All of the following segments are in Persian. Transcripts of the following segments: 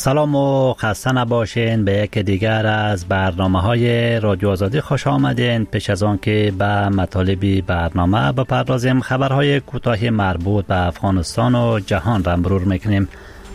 سلام و خسته نباشین. به یک دیگر از برنامه‌های رادیو آزادی خوش آمدین. پیش از آن که به مطالب برنامه بپردازیم، خبرهای کوتاه مربوط به افغانستان و جهان را مرور میکنیم.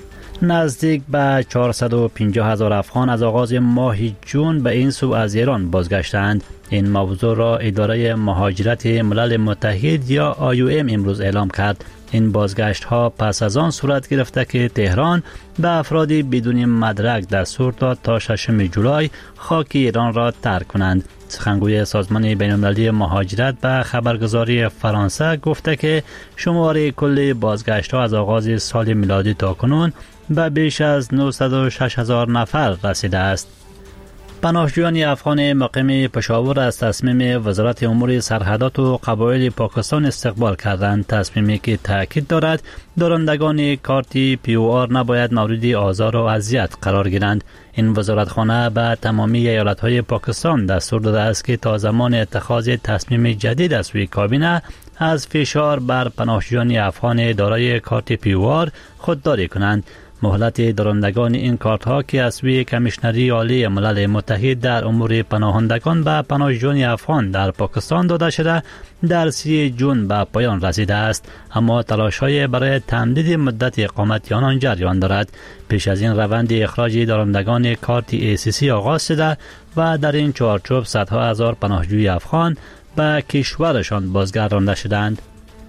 نزدیک به 450,000 افغان از آغاز ماه جون به این سو از ایران بازگشتند. این موضوع را اداره مهاجرت ملل متحد یا IOM امروز اعلام کرد. این بازگشت ها پس از آن صورت گرفته که تهران به افرادی بدون مدرک دستور داد تا 6 جولای خاک ایران را ترک کنند. سخنگوی سازمان بین‌المللی مهاجرت به خبرگزاری فرانسه گفته که شماره کل بازگشت ها از آغاز سال میلادی تا کنون به بیش از 906,000 نفر رسیده است. پناهجویان افغان مقیم پشاور از تصمیم وزارت امور سرحدات و قبایل پاکستان استقبال کردند. تصمیمی که تاکید دارد دارندگان کارت POR نباید مورد آزار و اذیت قرار گیرند. این وزارتخانه به تمامی ایالت‌های پاکستان دستور داده است که تا زمان اتخاذ تصمیم جدید از سوی کابینه از فشار بر پناهجویان افغان دارای کارت POR خودداری کنند. مهلت دارندگان این کارت ها که از سوی کمیشنری عالی ملل متحد در امور پناهندگان به پناهجویان افغان در پاکستان داده شده در 30 جون به پایان رسیده است، اما تلاش های برای تمدید مدت اقامت آنان جریان دارد. پیش از این روند اخراج دارندگان کارت ACC آغاز شده و در این چارچوب صدها هزار پناهجوی افغان به کشورشان بازگردانده شدند.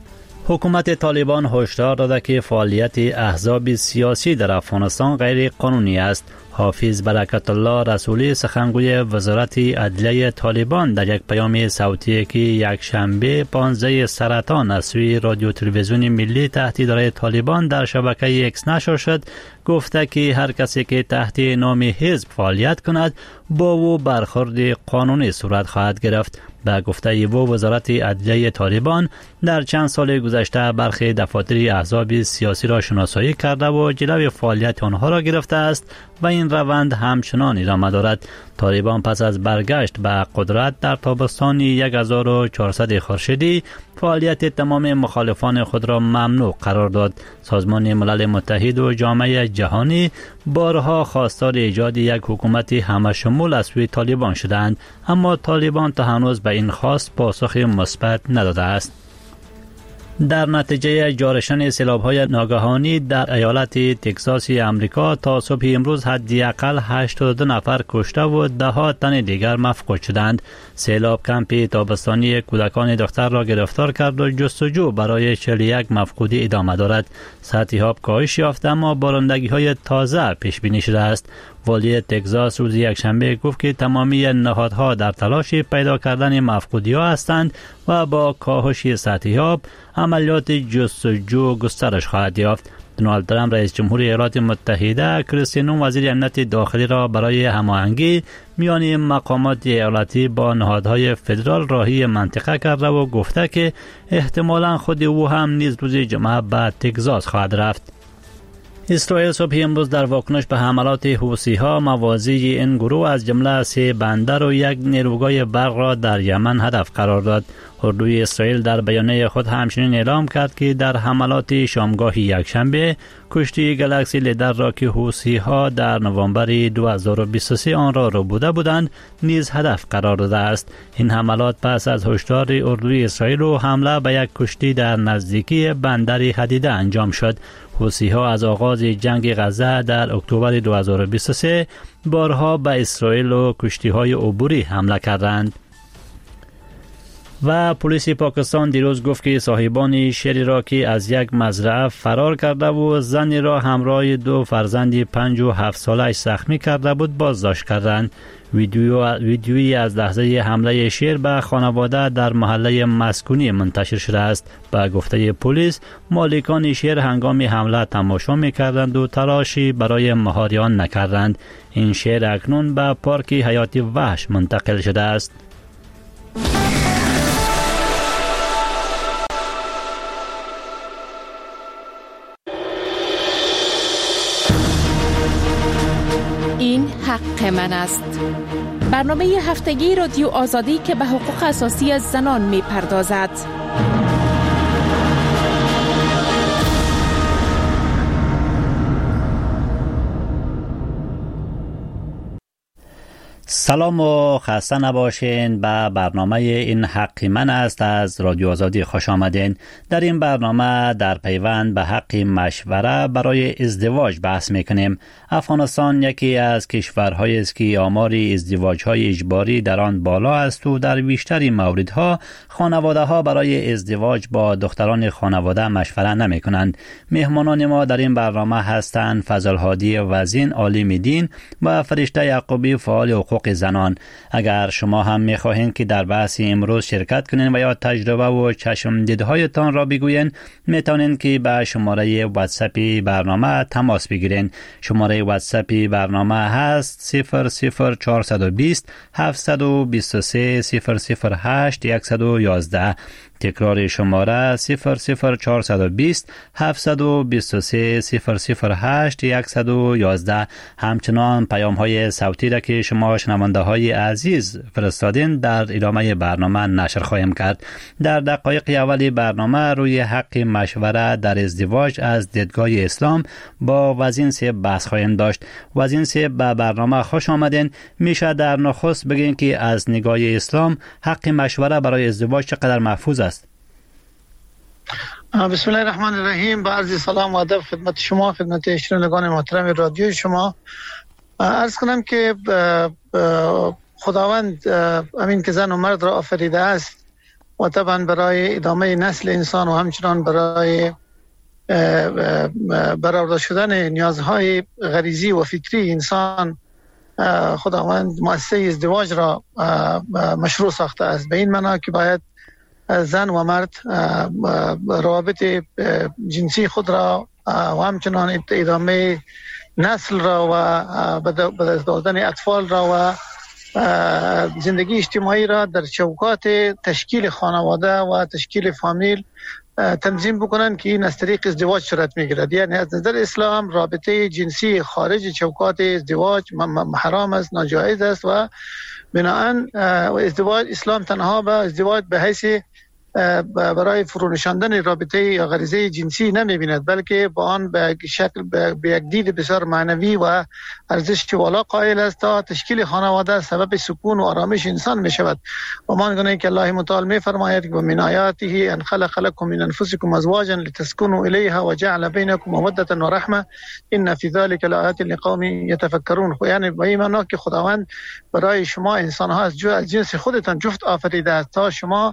حکومت طالبان هشدار داده که فعالیت احزاب سیاسی در افغانستان غیر قانونی است. حافظ برکت الله رسولی سخنگوی وزارت عدلیه طالبان در یک پیام صوتی که یک شنبه 15 سرطان از سوی رادیو تلویزیون ملی تحت اداره طالبان در شبکه اکس نشر شد گفته که هر کسی که تحت نام حزب فعالیت کند با او برخورد قانونی صورت خواهد گرفت. به گفته او وزارت عدلیه طالبان در چند سال گذشته برخی دفاتر احزاب سیاسی را شناسایی کرده و جلوی فعالیت آنها را گرفته است و این روند همچنان ادامه دارد. طالبان پس از برگشت به قدرت در تابستان 1400 خورشیدی فعالیت تمام مخالفان خود را ممنوع قرار داد. سازمان ملل متحد و جامعه جهانی بارها خواستار ایجاد یک حکومت همشمول از سوی طالبان شدند، اما طالبان تا هنوز به این خواست پاسخ مثبت نداده است. در نتیجه جارشن سیلاب‌های ناگهانی در ایالت تگزاس امریکا تا صبح امروز حداقل 82 نفر کشته و 10 تن دیگر مفقود شدند. سیلاب کمپ تابستانی کودکان دختر را گرفتار کرد و جستجو برای 41 مفقود ادامه دارد. سطح آب کاهش یافته اما بارندگی‌های تازه پیش بینی شده است. والی تگزاس روز یکشنبه گفت که تمامی نهادها در تلاش پیدا کردن مفقودی‌ها هستند و با کاهش سطح آب عملیات جستجو گسترش خواهد یافت. دونالد ترامپ رئیس جمهور ایالات متحده کریستین وزیر امنیت داخلی را برای هماهنگی میان مقامات ایالتی با نهادهای فدرال راهی منطقه کرده و گفته که احتمالاً خود او هم نیز روز جمعه به تگزاس خواهد رفت. اسرائیل صبح امروز در واکنش به حملات حوثی‌ها مواضع این گروه از جمله 3 بندر و 1 نیروگاه برق را در یمن هدف قرار داد. اردوی اسرائیل در بیانیه خود همچنین اعلام کرد که در حملات شامگاه یکشنبه کشتی گلکسی لیدر را که حوثی‌ها در نوامبر 2023 آن را ربوده بودند نیز هدف قرار داده است. این حملات پس از هشدار اردوی اسرائیل و حمله به یک کشتی در نزدیکی بندر حدیده انجام شد. حوثی‌ها از آغاز جنگ غزه در اکتبر 2023 بارها به اسرائیل و کشتی‌های عبوری حمله کردند. و پلیس پاکستان دیروز گفت که صاحبان شیری را که از یک مزرعه فرار کرده و زنی را همراه 2 فرزند 5 و 7 سالش زخمی کرده بود بازداشت کردند. ویدیویی از لحظه حمله شیر به خانواده در محله مسکونی منتشر شده است. به گفته پلیس مالکان شیر هنگام حمله تماشا می‌کردند و تلاشی برای مهار آن نکردند. این شیر اکنون به پارک حیات وحش منتقل شده است. این حق من است. برنامه هفتگی رادیو آزادی که به حقوق اساسی زنان می پردازد. سلام و خسته نباشین. به برنامه این حق من است از رادیو آزادی خوش آمدین. در این برنامه در پیوند به حق مشوره برای ازدواج بحث میکنیم. افغانستان یکی از کشورهایی است که آمار ازدواج‌های اجباری در آن بالا است و در بیشتر موردها خانواده‌ها برای ازدواج با دختران خانواده مشوره نمی‌کنند. مهمانان ما در این برنامه هستند فضل هادی وزین عالم دین و فرشته یعقوبی فعال حقوق زنان. اگر شما هم می‌خواهید که در بحث امروز شرکت کنین و یا تجربه و چشم دیدهایتان را بگوین، میتونین که به شماره واتساپی برنامه تماس بگیرین. شماره واتساپی برنامه هست 00420 723 008 111. تکرار شماره 00420 723 008 111. همچنان پیام های صوتی را که شما شنونده های عزیز فرستادین در ادامه برنامه نشر خواهیم کرد. در دقایق اولی برنامه روی حق مشوره در ازدواج از دیدگاه اسلام با وزین صاحب بحث خواهیم داشت. وزین صاحب به برنامه خوش آمدین. میشه در نخست بگین که از نگاه اسلام حق مشوره برای ازدواج چقدر محفوظ است؟ بسم الله الرحمن الرحیم. با عرض سلام و ادب خدمت شما، خدمت شنوندگان محترم رادیو شما. عرض کنم که خداوند همین که زن و مرد را آفریده است و طبعا برای ادامه نسل انسان و همچنان برای برآورده شدن نیازهای غریزی و فکری انسان، خداوند مؤسسه ازدواج را مشروع ساخته است. به این معنا که باید زن و مرد روابط جنسی خود را و همچنان ادامه نسل را و به دست دادن اطفال را و زندگی اجتماعی را در چوکات تشکیل خانواده و تشکیل فامیل تنظیم بکنن که این از طریق ازدواج صورت میگیرد. یعنی از نظر اسلام رابطه جنسی خارج چوکات ازدواج حرام است، ناجایز است و بناهن ازدواج اسلام تنها به ازدواج به حیث برای فرونشاندن رابطه یا غریزه جنسی نمی‌بیند، بلکه با آن به شکل به یک دید بسیار معنوی و ارزش والا قائل است تا تشکیل خانواده سبب سکون و آرامش انسان می‌شود. و مانگونه که الله متعال می‌فرماید که من آیاته ان خلق لكم من انفسكم ازواجا لتسكنوا اليها وجعل بينكم موده و رحمه ان في ذلك لآیات لقوم يتفکرون. یعنی به این معنی که خداوند برای شما انسان‌ها از جنس خودتان جفت آفریده است تا شما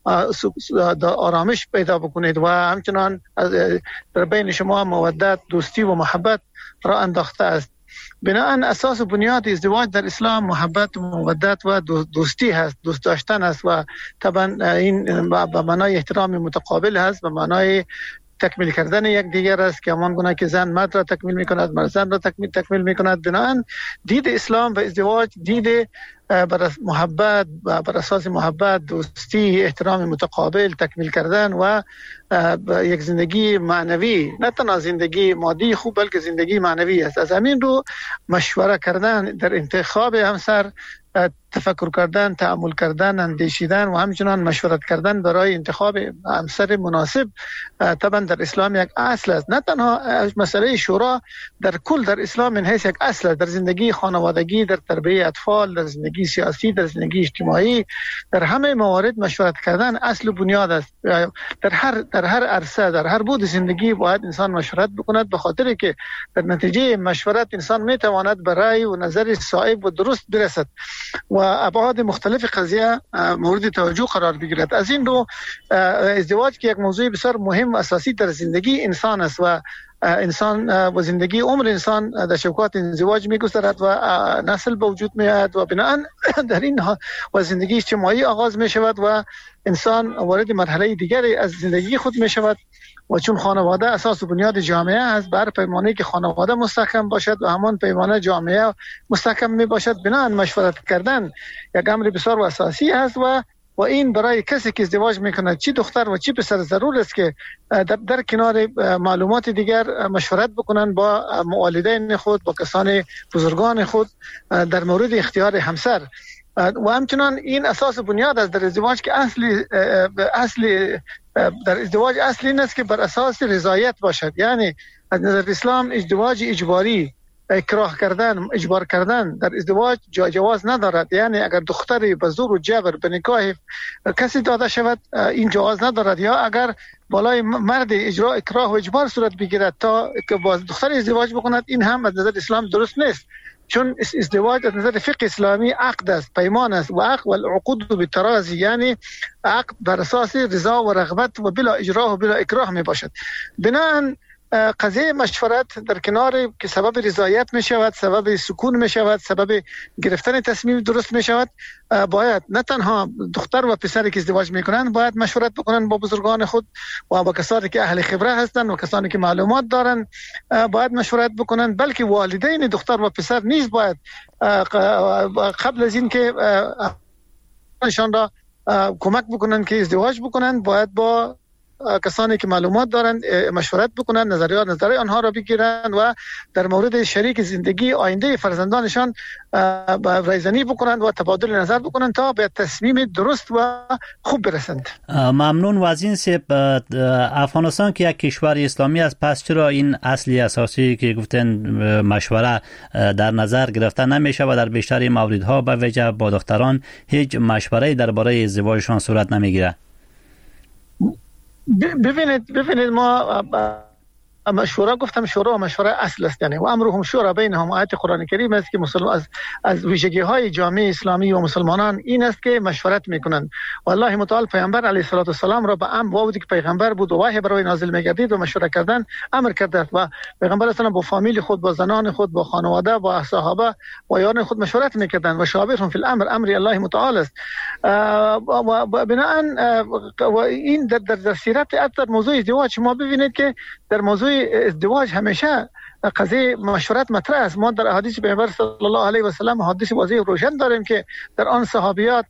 آرامش پیدا بکنید و همچنان در بین شما مودت، دوستی و محبت را انداخته است. بناهن اساس و بنیاد ازدواج در اسلام محبت و مودت و دوستی هست، دوست داشتن است و طبعا این به معنای احترام متقابل هست، به معنای تکمیل کردن یک دیگر است که همان گونه که زن مرد را تکمیل می‌کند، مرد زن را تکمیل می‌کند. بناهن دید اسلام به ازدواج دید بر محبت و بر اساس محبت، دوستی، احترام متقابل، تکمیل کردن و یک زندگی معنوی، نه تنها زندگی مادی خوب بلکه زندگی معنوی است. از همین رو مشوره کردن در انتخاب همسر، تفکر کردن، تأمل کردن، اندیشیدن و همچنان مشورت کردن برای انتخاب همسر مناسب طبعا در اسلام یک اصل است. نه تنها مسئله شورا، در کل در اسلام من حیث یک اصل است. در زندگی خانوادگی، در تربیت اطفال، در زندگی سیاسی، در زندگی اجتماعی، در همه موارد مشورت کردن اصل و بنیاد است. در هر عرصه، در هر بود زندگی باید انسان مشورت بکند، به خاطر که در نتیجه مشورت انسان میتواند به رأی و نظر صائب و درست برسد و ابعاد مختلف قضیه مورد توجه قرار بگیرد. از این رو ازدواج که یک موضوع بسیار مهم و اساسی در زندگی انسان است و انسان و زندگی عمر انسان در شوکات ازدواج میگذرد و نسل به وجود میاد و بناهن در این و زندگی اجتماعی آغاز می شود و انسان وارد مرحله دیگری از زندگی خود می شود. و چون خانواده اساس و بنیاد جامعه است، بر پیمانه‌ای که خانواده مستحکم باشد و همان پیمانه جامعه مستحکم می باشد، بناهن مشورت کردن یک امر بسیار اساسی است و این برای کسی که ازدواج میکنه، چی دختر و چی پسر، ضرور است که در کنار معلومات دیگر مشورت بکنن با والدین خود، با کسان بزرگان خود در مورد اختیار همسر. و همچنان این اساس بنیاد است در ازدواج که اصلی در ازدواج اصلی این است که بر اساس رضایت باشد. یعنی از نظر اسلام ازدواج اجباری اکراه کردن، اجبار کردن در ازدواج جواز ندارد. یعنی اگر دختری به زور و جبر به نکاح کسی داده شود این جواز ندارد، یا اگر بالای مرد اکراه و اجبار صورت بگیرد تا که با دختر ازدواج بکند، این هم از نظر اسلام درست نیست. چون ازدواج از نظر فقه اسلامی عقد است، پیمان است، و عقد و العقود بالتراضی، یعنی عقد بر اساس رضا و رغبت و بلا اجراه و بلا اکراه می باشد. بنابراین قضیه مشورت در کنار که سبب رضایت می شود، سبب سکون می شود، سبب گرفتن تصمیم درست می شود، باید نه تنها دختر و پسری که ازدواج می کنند باید مشورت بکنند با بزرگان خود و با کسانی که اهل خبره هستند و کسانی که معلومات دارند باید مشورت بکنند، بلکه والدین دختر و پسر نیز باید قبل از این که نشان را کمک بکنند که ازدواج بکنند باید با کسانی که معلومات دارند مشورت بکنند، نظریه آنها را بگیرند و در مورد شریک زندگی آینده فرزندانشان رایزنی بکنند و تبادل نظر بکنند تا به تصمیم درست و خوب برسند. ممنون وزین سیب. افغانستان که یک کشور اسلامی است، پس چرا این اصلی اساسی که گفتن مشوره در نظر گرفته نمیشه و در بیشتر موردها به ویژه با دختران هیچ مشوره‌ای درباره ازدواجشان صورت نمیگیره؟ ببینید ما مشوره گفتم شورا مشوره اصل است، یعنی و امرهم شورا بینهم، آیت قرآن کریم است که از ویژگی های جامعه اسلامی و مسلمانان این است که مشورت میکنند. والله متعال پیامبر علیه الصلاه و السلام را به امر وقتی که پیغمبر بود و وحی برای نازل میگردید و مشوره کردن امر کرده و پیغمبر اصلا با فامیل خود، با زنان خود، با خانواده، با صحابه و یاران خود مشورت میکردند و شاورهم فی الامر، امر الله متعال است. و بناء و این در سیرت اکثر موضوع ازدواج ما ببینید که در موضوع ازدواج همیشه قضیه مشورت مطرح است. ما در احادیث پیامبر صلی الله علیه و سلم حدیث واضح روشن داریم که در آن صحابیات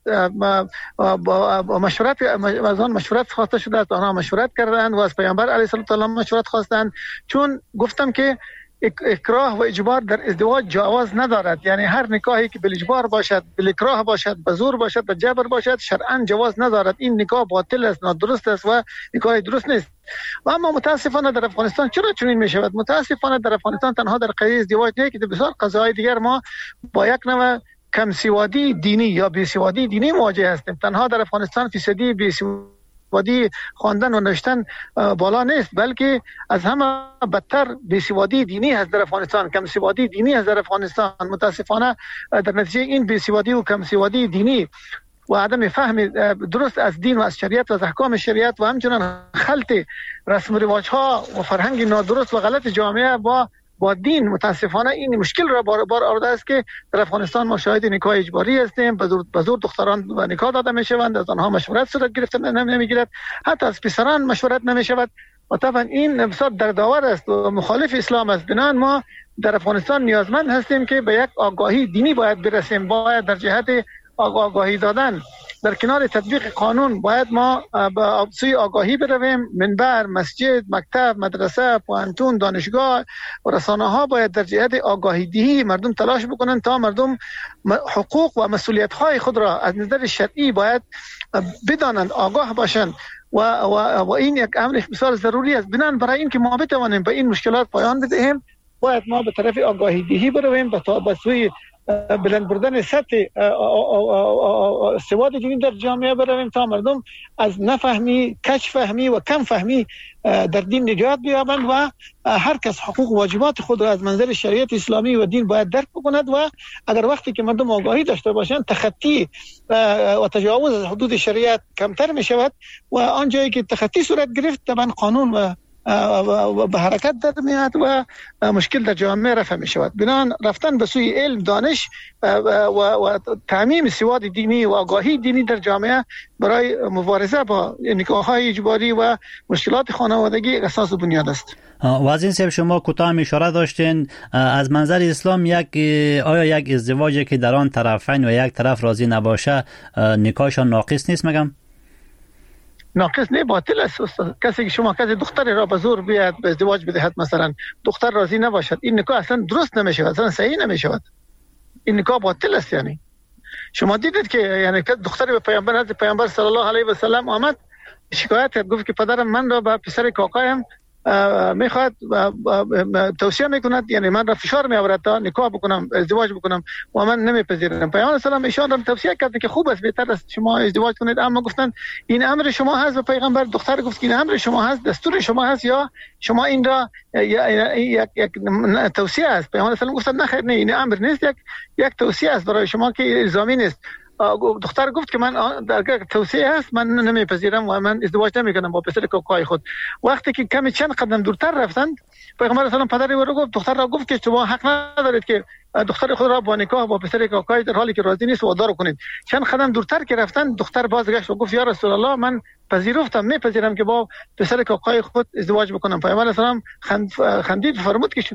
مشورت خواسته شده است، آنها مشورت کردند و از پیامبر علیه السلام مشورت خواستند، چون گفتم که اکراه و اجبار در ازدواج جواز ندارد. یعنی هر نکاحی که بالاجبار باشد، بالاکراه باشد، به زور باشد، به جبر باشد، شرعاً جواز ندارد. این نکاح باطل است، نادرست است و نکاح درست نیست. و اما متاسفانه در افغانستان چرا چنین می شود؟ متاسفانه در افغانستان تنها در قضیه ازدواج نه که بسیار قضاهای دیگر ما با یک نوع کم سوادی دینی یا بی سوادی دینی مواجه هستیم. تنها در افغانستان فیصدی بی سوادی خواندن و نوشتن بالا نیست، بلکه از همه بدتر بیسوادی دینی هست در افغانستان، کم سوادی دینی هست در افغانستان. متاسفانه در نتیجه این بیسوادی و کم سوادی دینی و عدم فهم درست از دین و از شریعت و از احکام شریعت و همچنان خلط رسم و رواج ها و فرهنگ نادرست و غلط جامعه با دین، متاسفانه این مشکل را بار آورده است که در افغانستان ما شاهد نکاح اجباری هستیم. به زور دختران و نکاح داده می شوند، از آنها مشورت صورت گرفته نمیگیرد، حتی از پسران مشورت نمی شود و طبعا این بسیار دردآور است و مخالف اسلام است. بنابراین ما در افغانستان نیازمند هستیم که به یک آگاهی دینی باید برسیم، باید در جهت آگاهی دادن در کنار تطبیق قانون باید ما به سوی آگاهی برویم. منبر، مسجد، مکتب، مدرسه، پوهنتون، دانشگاه و رسانه ها باید در جهت آگاهی دهی مردم تلاش بکنند تا مردم حقوق و مسئولیت های خود را از نظر شرعی باید بدانند، آگاه باشند و این یک امر بسیار ضروری است. بنابراین برای اینکه ما بتوانیم به این مشکلات پایان بدهیم باید ما به طرف آگاهی دهی برویم، به سوی بلند بردن سطح سواد دینی در جامعه برویم تا مردم از نفهمی، کج فهمی و کم فهمی در دین نجات بیابند و هر کس حقوق و واجبات خود را از منظر شریعت اسلامی و دین باید درک بکند و اگر وقتی که مردم آگاهی داشته باشند تخطی و تجاوز از حدود شریعت کمتر می شود و آن جایی که تخطی صورت گرفت طبعا قانون و به حرکت در میاد و مشکل در جامعه رفع می شود. بنابراین رفتن به سوی علم، دانش و تعمیم سواد دینی و آگاهی دینی در جامعه برای مبارزه با نکاح‌های اجباری و مشکلات خانوادگی اساس و بنیاد است. وزیر صاحب شما کوتاه اشاره داشتین از منظر اسلام آیا یک ازدواجی که در آن طرفین و یک طرف راضی نباشه نکاحشان ناقص نیست؟ مگم ناقص نه، باطل است. کسی که شما کسی دختری را به زور بیاد به ازدواج بدهد، مثلا دختر راضی نباشد، این نکاح اصلا درست نمیشه، اصلا صحیح نمیشه، این نکاح باطل است. یعنی شما دیدید که یعنی دختری به پیامبر صلی الله علیه و سلم آمد شکایت کرد، گفت که پدرم من را به پسر کاکایم میخواد توصیه میکند، یعنی من را فشار میآورد تا نکاح بکنم، ازدواج بکنم و من نمیپذیرم. پیامبر اسلام ایشان را توصیه کرد که خوب است، بهتر است شما ازدواج کنید، اما گفتند این امر شما هست. و پیغمبر دختر گفت که این امر شما هست، دستور شما هست یا شما این را یک توصیه است. پیامبر اسلام گفت نه خیر، نه این امر نیست، یک توصیه است برای شما که الزامی نیست. دختر گفت که من در توصیه هست، من نمیپذیرم و من ازدواج نمیکنم با پسر کوکای خود. وقتی که کمی چند قدم دورتر رفتند، پیغمبر اسلام پدر او را گفت، دختر را گفت که شما حق ندارید که دختر خود را با نکاح با پسر کوکای در حالی که راضی نیست وادار کنید. چند قدم دورتر که رفتند، دختر بازگشت و گفت یا رسول الله، من پذیرفتم، میپذیرم که با پسر کوکای خود ازدواج بکنم. پیغمبر اسلام خندید و فرمود که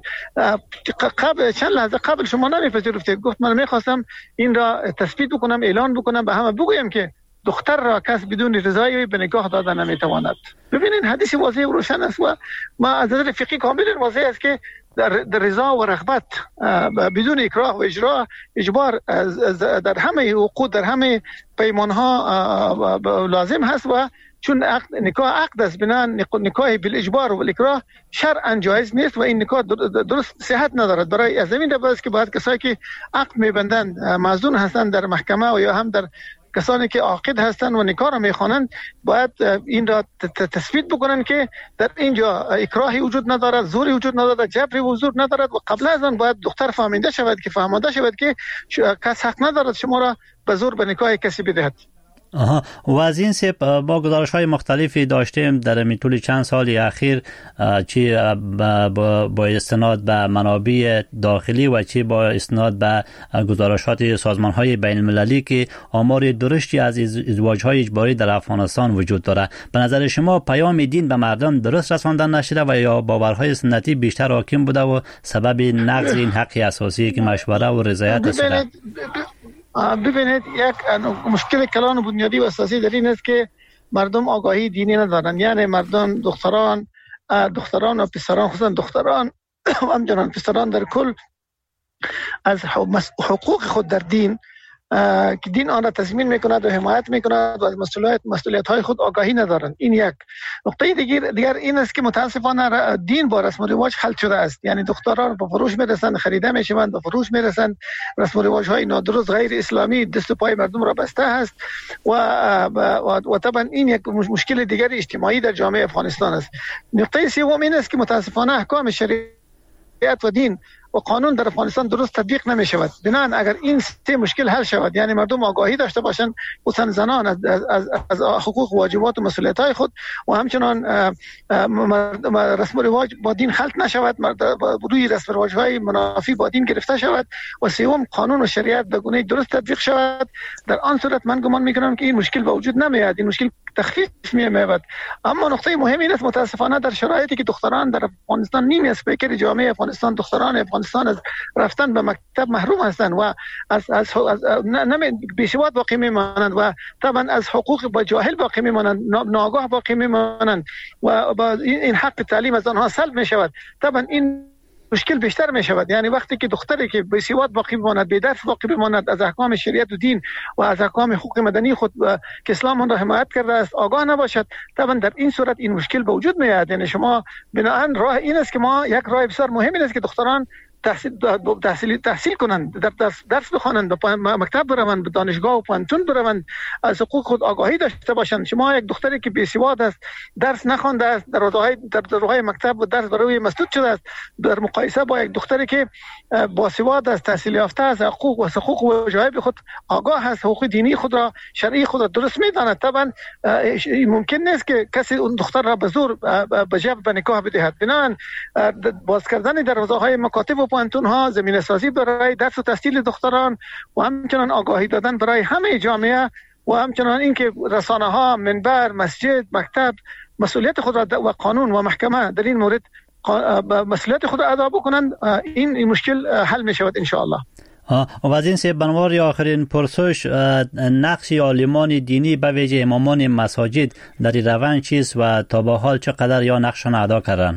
قبل چند لحظه قبل شما نمیپذیرفتید. گفت من میخواستم این را تثبیت بکنم، اعلان بکنم، به همه بگویم که دختر را کس بدون رضای به نکاح دادن نمیتواند. ببینید حدیث واضح و روشن است و ما از نظر فقهی کاملا واضح است که در رضا و رغبت بدون اکراه و اجبار در همه حقوق، در همه پیمانها لازم هست و چون نکاح عقد است، بنا نکاح بالاجبار و بالاکراه شرعاً جایز نیست و این نکاح درست صحت ندارد. برای از این روز است که باید کسایی که عقد میبندند معزون هستند در محکمه و یا هم در کسانی که عاقد هستند و نکاح را میخوانند باید این را تثبیت بکنند که در اینجا اکراهی وجود ندارد، زوری وجود ندارد، جبری وجود ندارد و قبل از آن باید دختر فهمانده شود که کس حق ندارد شما را به زور به نکاح کسی بدهد. و از این سب با گزارش های مختلفی داشتیم در طول چند سال اخیر، چی با استناد به منابع داخلی و چی با استناد به گزارشات سازمان های بین المللی که آمار درشتی از ازدواج های اجباری در افغانستان وجود داره. به نظر شما پیام دین به مردم درست رساندن نشده و یا باورهای سنتی بیشتر حاکم بوده و سبب نقض این حق اساسی که مشوره و رضایت شده؟ ببینید یک مشکل کلان و بنیادی و اساسی در این است که مردم آگاهی دینی ندارند. یعنی مردم دختران و پسران، خصوصا دختران و همچنان پسران در کل از حقوق خود در دین که دین آن را تضمین میکند و حمایت میکند و از مسئولیت های خود آگاهی ندارند. این یک نقطه دیگر این است که متاسفانه دین با رسم و رواج خلط شده است. یعنی دختران به فروش میرسند، خریده میشوند، به فروش میرسند. رسم و رواج های نادرست غیر اسلامی دست و پای مردم را بسته است و طبعا این یک مشکل دیگر اجتماعی در جامعه افغانستان است. نقطه سوم این است که متاسفانه احکام شریعت و دین و قانون در افغانستان درست تطبیق نمی شود. بنابراین اگر این سه مشکل حل شود، یعنی مردم آگاهی داشته باشند، خصوصا زنان از حقوق و واجبات و مسئولیت های خود و همچنان رسم و رواج با دین خلط نشود، روی رسم و رواج های منافی با دین گرفته شود و سوم قانون و شریعت به گونه درست تطبیق شود، در آن صورت من گمان میکنم که این مشکل به وجود نمیاد، این مشکل تخفیف می‌یابد. اما نقطه مهم این است متاسفانه در شرایطی که دختران در افغانستان نیمی از پیکر جامعه افغانستان، دختران افغانستان از رفتن به مکتب محروم هستند و از بی‌سواد باقی میمانند و طبعا از حقوق با جاهل باقی میمانند، ناآگاه باقی میمانند و با این حق تعلیم از آنها سلب می شود. طبعا این مشکل بیشتر می شود. یعنی وقتی که دختری که بی‌سواد باقی بماند، بی درس باقی بماند، از احکام شریعت و دین و از احکام حقوق مدنی خود که اسلام آن را حمایت کرده است آگاه نباشد، طبعا در این صورت این مشکل به وجود میاد. یعنی شما بنابراین راه این است که ما یک راه بسیار مهم است که دختران تحصیل کنند، درس بخوانند، به مکتب بروند، به دانشگاه و پانتون بروند، از حقوق خود آگاهی داشته باشند. شما یک دختری که بی‌سواد است، درس نخوانده است، در راههای مکتب و درس برای مسدود شده است، در مقایسه با یک دختری که باسواد است، تحصیل یافته است، حقوق و واجبات خود آگاه است، حقوق دینی خود را، شرعی خود را درست می‌داند، طبعا ممکن نیست که کسی اون دختر را به زور به جبر به نکاح بدهد. بنابراین باز کردن دروازه‌های مکاتب و پانتون ها، زمینه سازی برای درس و تحصیل دختران و همچنان آگاهی دادن برای همه جامعه و همچنان اینکه رسانه ها، منبر، مسجد، مکتب مسئولیت خود را و قانون و محکمه در این مورد مسئولیت خود را ادا بکنند، این مشکل حل می شود ان شاء الله. و از این سه بنوار آخرین پرسش، نقش عالمان دینی به ویژه امامان مساجد در این روند چیست و تا به حال چقدر یا نقششان ادا کردن؟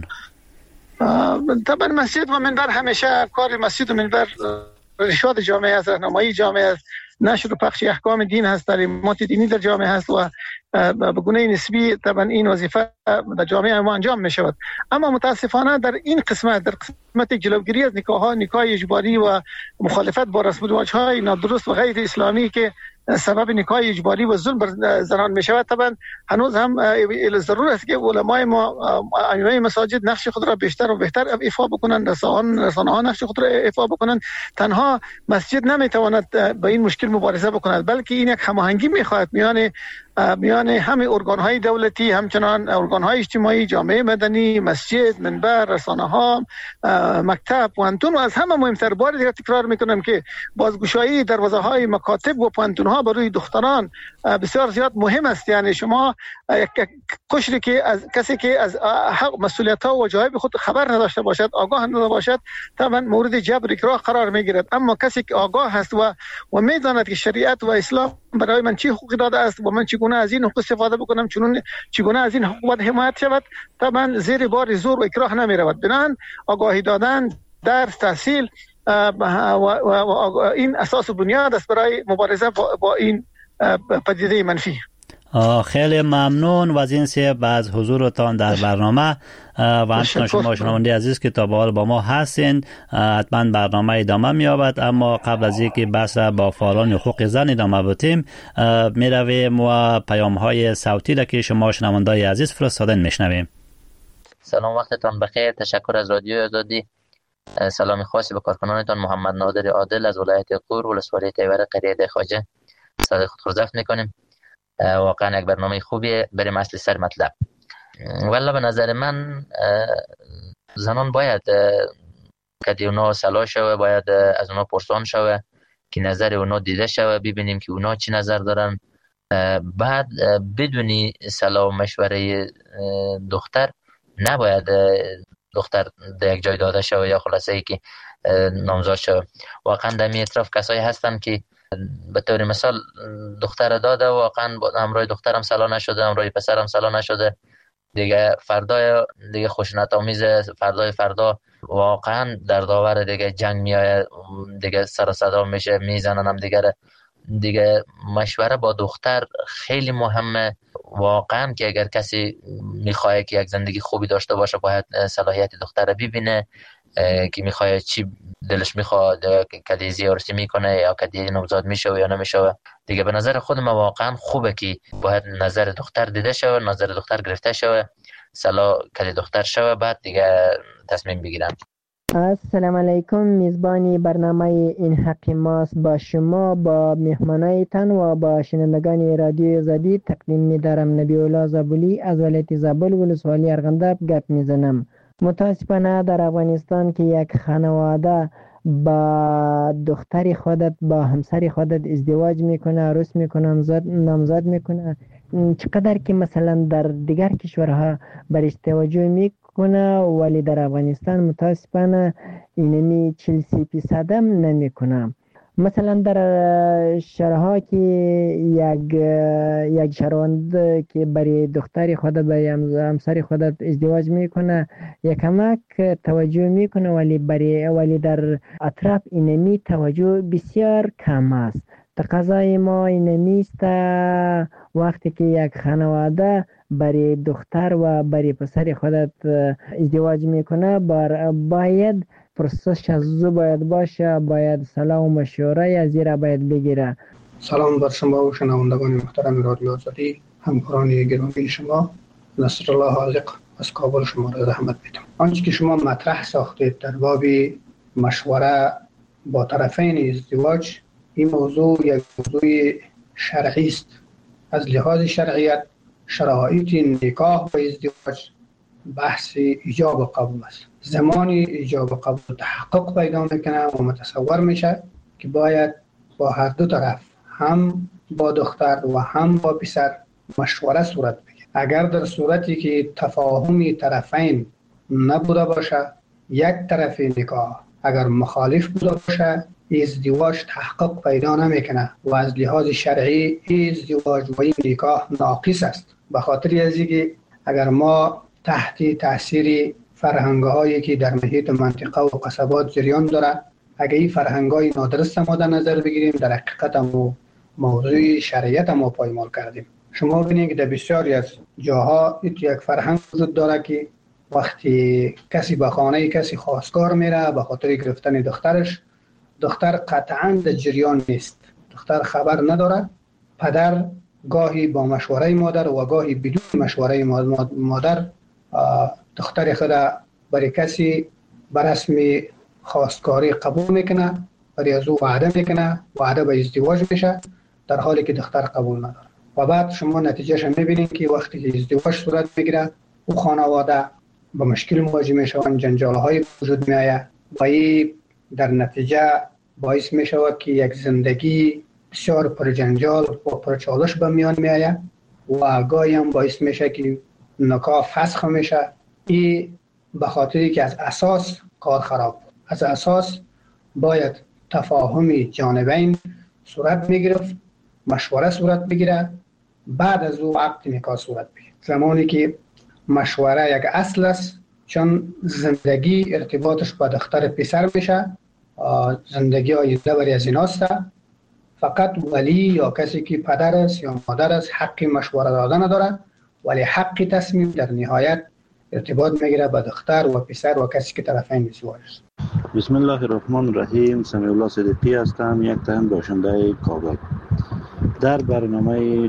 طبعا مسجد و منبر همیشه کار مسجد و منبر ارشاد جامعه است، راهنمایی جامعه است. نشر و پخش احکام دین هست، تعلیمات دینی در جامعه هست و به گونه نسبی طبعا این وظیفه در جامعه ما انجام می شود. اما متاسفانه در این قسمت، در قسمت جلوگیری از نکاح اجباری و مخالفت با رسم و رواج‌های نادرست و غیر اسلامی که سبب نکاح اجباری و ظلم بر زنان می شود، طبعا هنوز هم ضرور است که علمای ما، ائمه مساجد نقش خود را بیشتر و بهتر ایفا بکنند، رسانه ها نقش خود را ایفا بکنند. تنها مسجد نمیتواند با این مشکل مبارزه بکند، بلکه این یک هماهنگی میخواهد میان همه ارگان‌های دولتی، همچنان ارگان‌های اجتماعی، جامعه مدنی، مسجد، منبر، رسانه‌ها، مکتب، پوهنتون و از همه مهمتر، بار دیگر تکرار میکنم که بازگشایی دروازه‌های مکاتب و پوهنتون‌ها برای دختران بسیار زیاد مهم است. یعنی شما قشری که از کسی که از مسئولیت‌ها و وجایب خود خبر نداشته باشد، آگاه نباشد، طبعا مورد جبر اکراه قرار میگیرد. اما کسی که آگاه هست و میداند که شریعت و اسلام برای من چی حقوقی داده است و من چگونه از این حقوق استفاده بکنم، چگونه از این حقوق حمایت شود، طبعا زیر بار زور و اکراه نمی رود. بنابراین آگاهی دادن، درس، تحصیل و این اساس و بنیاد است برای مبارزه با این پدیده منفی. خیلی ممنون و از این سبب از حضورتان در برنامه و همچنان شما شنونده عزیز که تا به حال با ما هستین. حتما برنامه ادامه می‌یابد، اما قبل از اینکه بحث با فعالان حقوق زن ادامه بدیم، میرویم و پیام‌های صوتی را که شما شنونده‌های عزیز فرستادن میشنویم. سلام، وقتتان بخیر. تشکر از رادیو آزادی. سلام خاصی به کارکنانتان. محمد نادر عادل از ولایت غور، ولسوالی تیور قریه خواجه صادق خودرزفت میکنیم. واقعا یک برنامه خوبیه. بریم اصل سر مطلب. والله به نظر من زنان باید که اونا صلاح شوه، باید از اونا پرسان شوه که نظر اونا دیده شوه، ببینیم که اونا چی نظر دارن. بعد بدونی صلاح و مشوره دختر نباید دختر در یک جای داده شوه یا خلاصه ای که نامزاد شوه. واقعا در می اطراف کسایی هستن که به طور مثال دختر داده، واقعا همراه دخترم صلاح نشده، همراه پسرم صلاح نشده، دیگه فردا دیگه خشونت آمیز، فردا واقعا در داور دیگه جنگ میآید، دیگه سر و صدا میشه، میزنن هم دیگه مشوره با دختر خیلی مهمه. واقعا که اگر کسی میخواد که یک زندگی خوبی داشته باشه، باید صلاحیت دختر رو ببینه که میخواد چی دلش میخواد، کدیزی عرسی میکنه یا کدیزی نامزاد میشه یا نمیشه. دیگه به نظر خود ما واقعا خوبه که باید نظر دختر دیده شوه، نظر دختر گرفته شوه، صلاح کدی دختر شوه، بعد دیگه تصمیم بگیرن. السلام علیکم. میزبانی برنامه این حق ماست با شما، با مهمانایتان و با شنوندگان رادیو آزادی تقدیم می‌دارم. نبی الله زابلی از ولایت زابل، ولسوالی ارغنداب گپ میزنم. متاسفانه در افغانستان که یک خانواده با دختر خودت، با همسر خودت ازدواج میکنه، عروس میکنه، نامزاد میکنه، چقدر که مثلا در دیگر کشورها برش توجه میکنه، ولی در افغانستان متاسفانه اینمی 40% نمیکنه. مثلا در شهرها که یک شهروند که برای دختر خودت، برای همسر خودت ازدواج میکنه، یکمک توجه میکنه، ولی در اطراف اینمی توجه بسیار کم است. تقاضای ما اینمی است وقتی که یک خانواده برای دختر و برای پسر خودت ازدواج میکنه، باید پروسش از باید باشه، باید صلاح و مشوره از زیر باید بگیره. سلام بر شما و شنوندگان محترم رادیو آزادی، همکاران گرامی شما. نصر الله حاذق از کابل شما را رحمت میدم. آنچه که شما مطرح ساختید در باب مشوره با طرفین ازدواج، این موضوع یک موضوع شرعی است. از لحاظ شرعیت شرایط نکاح و ازدواج بحث ایجاب و قبول است. زمانی ایجاب و قبول تحقق پیدا میکنه و متصور میشه که باید با هر دو طرف، هم با دختر و هم با پسر، مشوره صورت بگیرد. اگر در صورتی که تفاهمی طرفین نبوده باشه، یک طرف نکاح اگر مخالف بوده باشه، ازدواج تحقق پیدا نمیکنه و از لحاظ شرعی ازدواج و این نکاح ناقص است. به خاطر از اینکه اگر ما تحت تاثیر فرهنگ‌هایی که در محیط منطقه و قصبات جریان داره، اگه این فرهنگای نادرست ما در نظر بگیریم، در حقیقت هم موضوع شریعت ما پایمال کردیم. شما ببینید که در بسیاری از جاها یک فرهنگ وجود داره که وقتی کسی به خانه کسی خواستگار میره به خاطر گرفتن دخترش، دختر قطعاً در جریان نیست، دختر خبر نداره. پدر گاهی با مشوره مادر و گاهی بدون مشوره مادر دختر خود برای کسی بر رسم خواستگاری قبول میکنه، برای از او وعده میکنه، وعده به ازدواج میشه، در حالی که دختر قبول نداره. و بعد شما نتیجهش میبینید که وقتی که ازدواج صورت میگیره او خانواده با مشکل مواجه میشوند، جنجال های وجود میآید و این در نتیجه باعث میشود که یک زندگی بسیار پر جنجال و پر چالش به میان میآید و گاهی هم باعث میشه که نکاح فسخ میشه. این به خاطری که از اساس کار خراب بود. از اساس باید تفاهم جانبین صورت میگرفت، مشوره صورت بگیره، بعد از او عقد نکاح صورت بگیره. زمانی که مشوره یک اصل است، چون زندگی ارتباطش با دختر پسر میشه، زندگی آینده برای از ایناست. فقط ولی یا کسی که پدر است یا مادر است حق مشوره دادن نداره، ولی حق تصمیم در نهایت ارتباط میگیره با دختر و پسر و کسی که طرفین ازدواج است. بسم الله الرحمن الرحیم. سمیع الله صدیقی هستم، یک تن باشنده کابل. در برنامه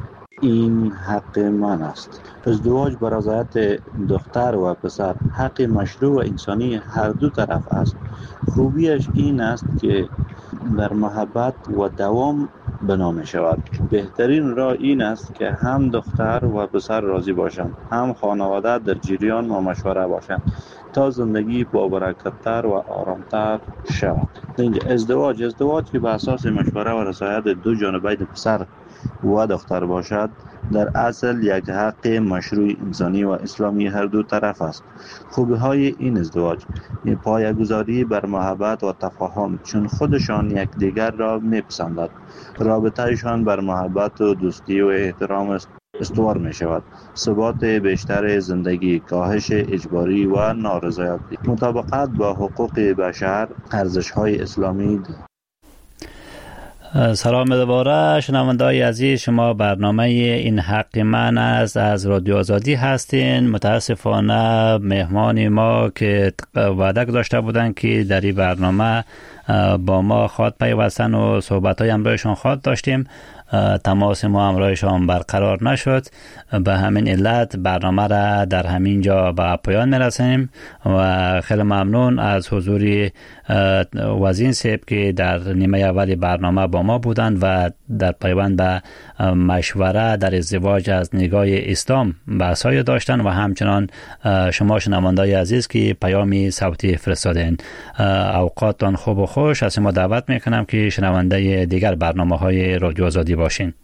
این حق من است. ازدواج بر رضایت دختر و پسر حق مشروع و انسانی هر دو طرف است. خوبیش این است که در محبت و دوام بنا می شود. بهترین راه این است که هم دختر و پسر راضی باشند، هم خانواده در جریان و مشوره باشند تا زندگی با برکت‌تر و آرامتر شود. ازدواج که به اساس مشوره و رضایت دو جانبین پسر و دختر باشد، در اصل یک حق مشروع انسانی و اسلامی هر دو طرف است. خوبی‌های این ازدواج پایه‌گذاری بر محبت و تفاهم، چون خودشان یکدیگر را می‌پسندند. رابطه‌شان بر محبت و دوستی و احترام استوار می‌شود. ثبات بیشتر زندگی، کاهش اجباری و نارضایتی، مطابقت با حقوق بشر، ارزش‌های اسلامی. سلام دوباره شنونده‌های عزیز، شما برنامه این حق من است از رادیو آزادی هستین. متاسفانه مهمان ما که وعده داشته بودن که در این برنامه با ما خواهد پیوستن و صحبت‌های همراهشان خواهد داشتیم، تماس ما همراهشان برقرار نشد. به همین علت برنامه را در همین جا به پایان میرسیم و خیلی ممنون از حضور وزین صاحب که در نیمه اول برنامه با ما بودند و در پیوند به مشوره در ازدواج از نگاه اسلام بحث‌های داشتن و همچنان شما شنونده‌های عزیز که پیام صوتی فرستادین. اوقاتتان خوب و خوش. از شما دعوت میکنم که شنونده دیگر برنامه‌های رادیو آزادی باشین.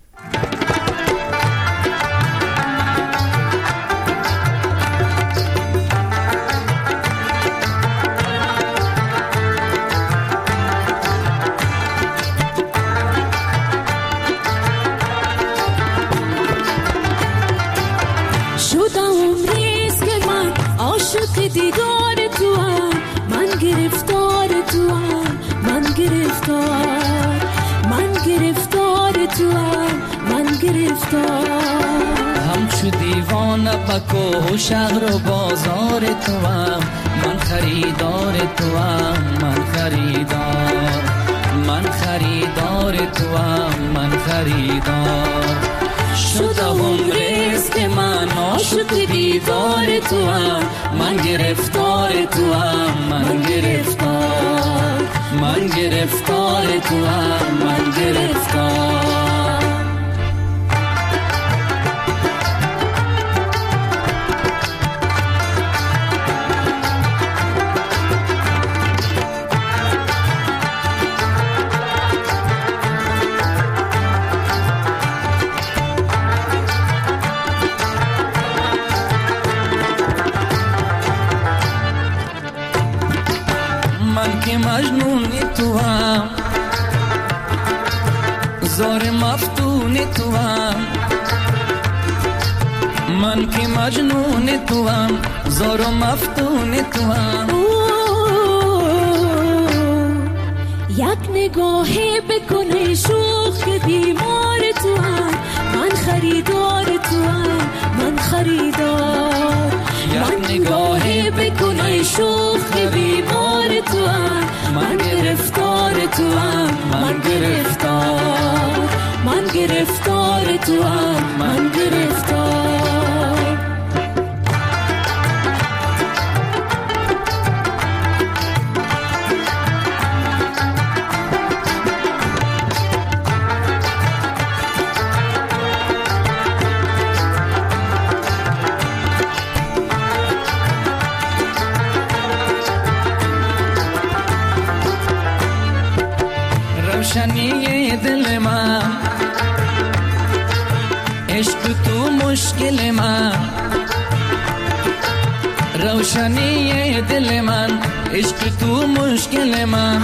بکو شهر و بازار تو هم، من خریدار تو هم، من خریدار، من خریدار تو هم، من خریدار. شدم رزق من عاشق دیدار تو هم، من گرفتار تو هم، من گرفتار، من گرفتار تو هم، من گرفتار. مجنون تو هم، زار مفتون تو هم، من که مجنون تو هم، زار مفتون تو هم. یک نگاهی بکنه شوخ که بیمار تو هم، من خریدار تو هم، من خریدار. یک نگاهی بکنه شوخ که بیمار تو هم، من گرفتار تو هم، من گرفتار. من گرفتار تو هم، من گرفتار. روشنی دل من، عشق تو مشکل من. روشنی دل من، عشق تو مشکل من.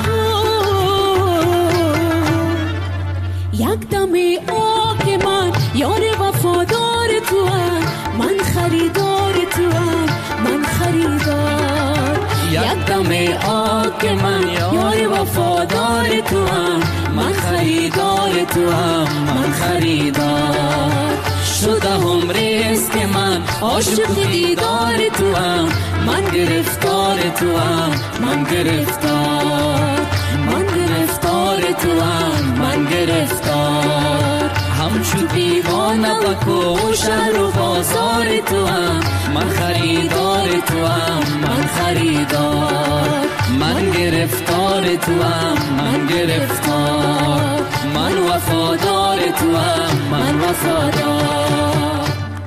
یک دم آک من، یار وفادار تو هم، من خریدار تو هم، من خریدار. یک دم آک من، یار وفادار تو هم، من خریدار تو هم، من خریدار. شده هم ریسک من، عاشق دیدار تو هم، من گرفتار تو هم، من گرفتار. من گرفتار تو هم، من گرفتار. همچو دیوانه بکو شهر و بازار تو هم، من خریدار تو هم، من خریدار. من گرفتار تو هم، من گرفتار. من وفادار تو هم، من وفادار.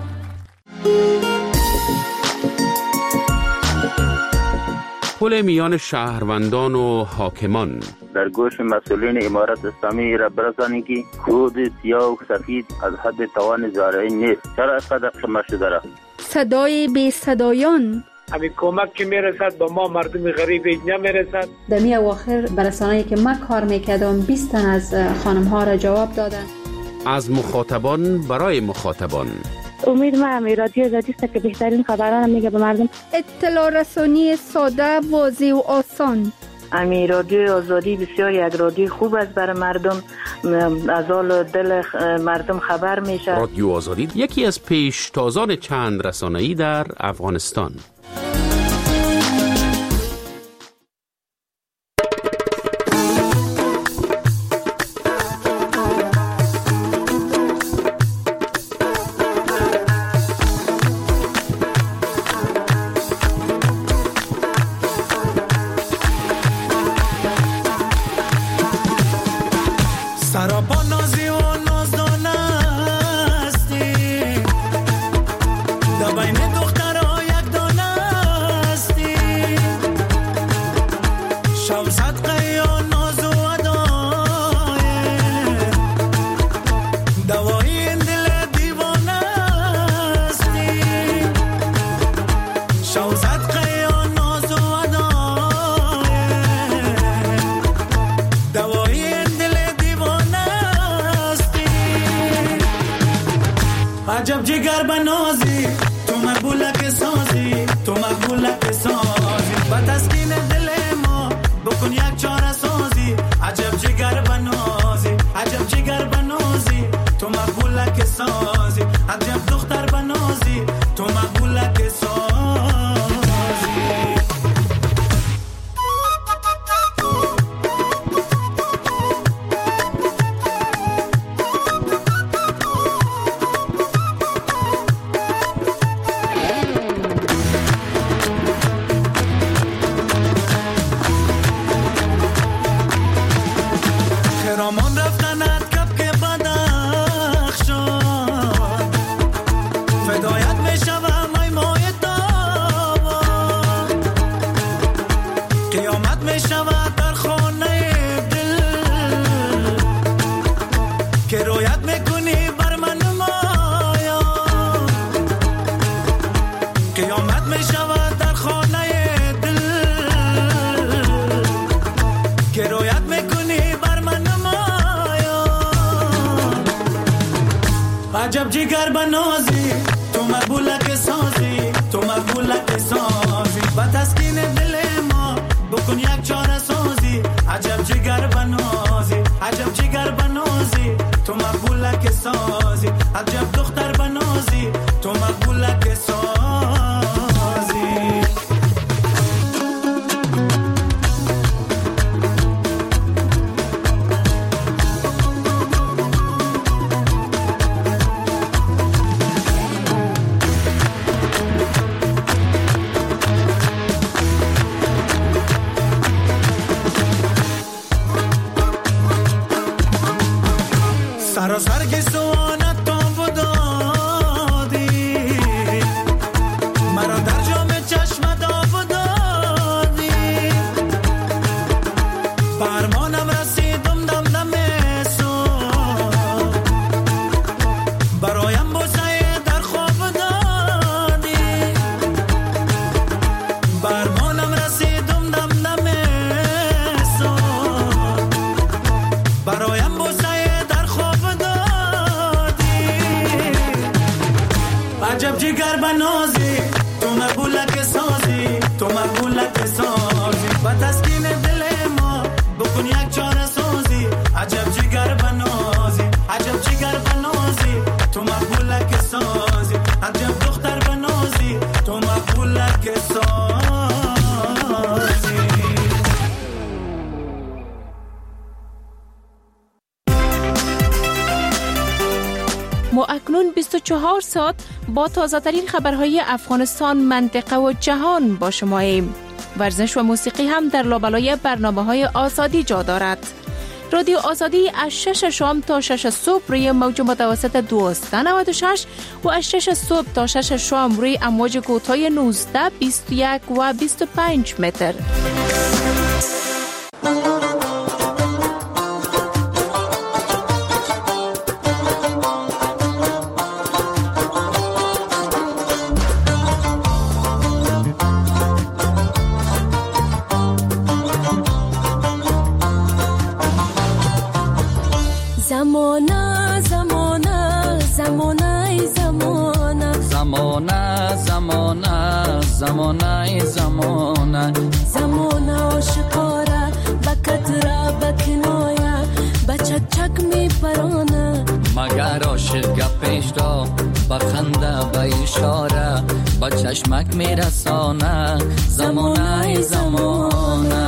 پل میان شهروندان و حاکمان. در گوش مسئولین امارت اسلامی را برسانی که خود سیاه و سفید از حد توان زارعی نیست. چرا اینقدر خمه شده را؟ صدای بی صدایان. همین کمک که میرسد با ما مردم غریب نمیرسد. در می اواخر برسانه‌ای که من کار میکردم 20 تن از خانم ها را جواب دادن. از مخاطبان برای مخاطبان. امید ما هم رادیو آزادی است که بهترین خبران میگه به مردم. اطلاع رسانی ساده، واضح و آسان. امی رادیو آزادی بسیار یک رادیو خوب است برای مردم، از حال دل مردم خبر میشه. رادیو آزادی یکی از پیشتازان چند رسانه‌ای در افغانستان. عجب جگر بنازی تو مقبوله که سازی، تو مقبوله که سازی، با تسکین دل ما بکن یک چاره سازی. عجب جگر بنازی، عجب جگر بنازی، تو مقبوله که سازی. عجب دختر بنازی، تو مقبوله که سازی. خرامان رفتنت کپ که بدخشان، فدایت میشوم ای مای تابان. قیامت میشود در خانه دل که رویت میکنی بر من مایا. قیامت میشود در خانه دل که رویت میکنی بر من مایا. عجب جگر بنازی، تو مقبوله که سازی، تو مقبوله که سازی، با تسکین دل ما بکن یک چاره سازی. عجب جگر بنازی. سازی تو مقبولک سازی با تسکین دل ما بکن یک چاره سازی عجب جگر بنازی عجب جگر بنازی تو مقبولک سازی عجب دختر بنازی تو مقبولک سازی. ما اکنون 24 ساعت با تازه ترین خبرهای افغانستان، منطقه و جهان با شماییم. ورزش و موسیقی هم در لابلای برنامه‌های آزادی جا دارد. رادیو آزادی از 6 شام تا 6 صبح روی موج متوسط 1296 و از 6 صبح تا 6 شام روی امواج کوتاه 19، 21 و 25 متر. زمانه آشکاره بکتره بکنایه بچک چک می پرانه مگر عاشق گپش را بخنده به اشاره با چشمک می رسانه زمانه زمانه.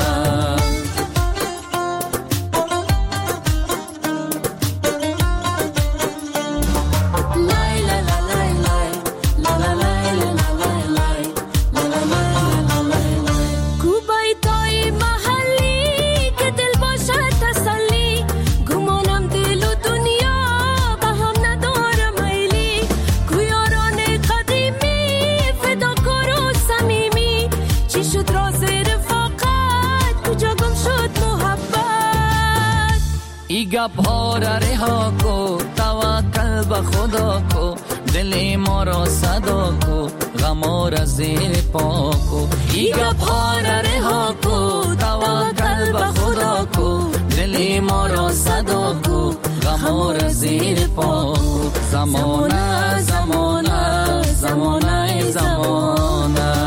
گپ ها را رها کو توکل به خدا کو دل ما را صدا کو غم را زیر پا کو ای گپ ها را رها کو توکل به خدا کو دل ما را صدا کو غم را زیر پا کو زمانه زمانه زمانه زمانه.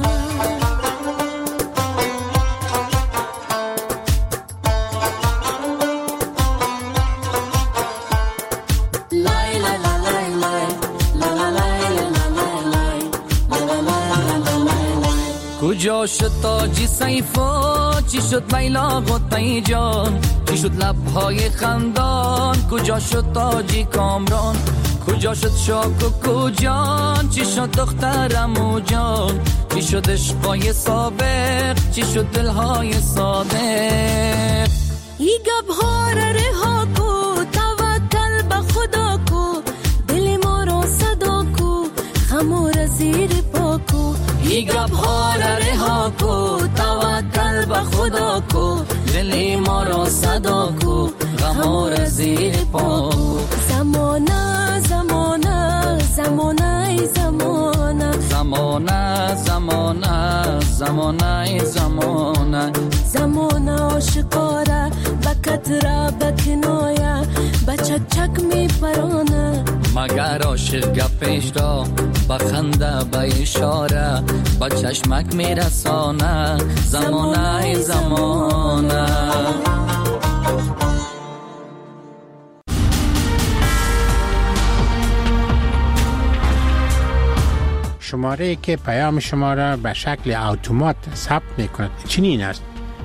کجا شد تاجی سیفا چی شد لیلا غطی جان چی شد لبهای خندان کجا شد تاجی کامران کجا شد شاک و کوجان چی شد دخترمو جان چی شد عشقای سابق چی شد دلهای صادق. ای گبها را رها کو توکل به خدا کو دل ما را صدا کو غم را زیر پا کو ای گبها را رها کو توکل به خدا کو دل ما را صدا کو غم را زیر پا کو زمانه زمانه زمانه زمانه زمانه زمانه زمانه زمانه زمانه آشکاره بکتره بکنایه بچک چک می پرانه مگر عاشق گپش را بخنده به اشاره با چشمک می رسانه زمانه زمانه. شماره که پیام شما را به شکل اتومات ثبت می‌کند چنین است: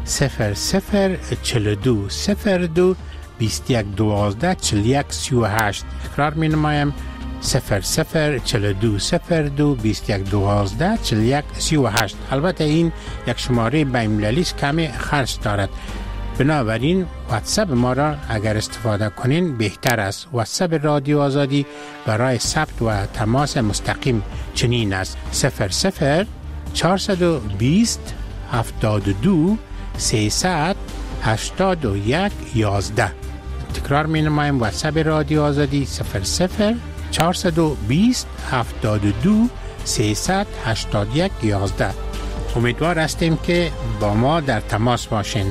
0042 02 21 12 41 38. تکرار می‌نمایم: 0042 02 21 12 41 38. البته این یک شماره بین‌المللی است، کمی خرج دارد، بنابراین واتساپ ما را اگر استفاده کنین بهتر است. واتساپ رادیو آزادی برای ثبت و تماس مستقیم چنین است: 00 420 72 300 81 11. تکرار می نمایم: واتساپ رادیو آزادی 00 420 72 300 81 11. امیدوار هستیم که با ما در تماس باشین.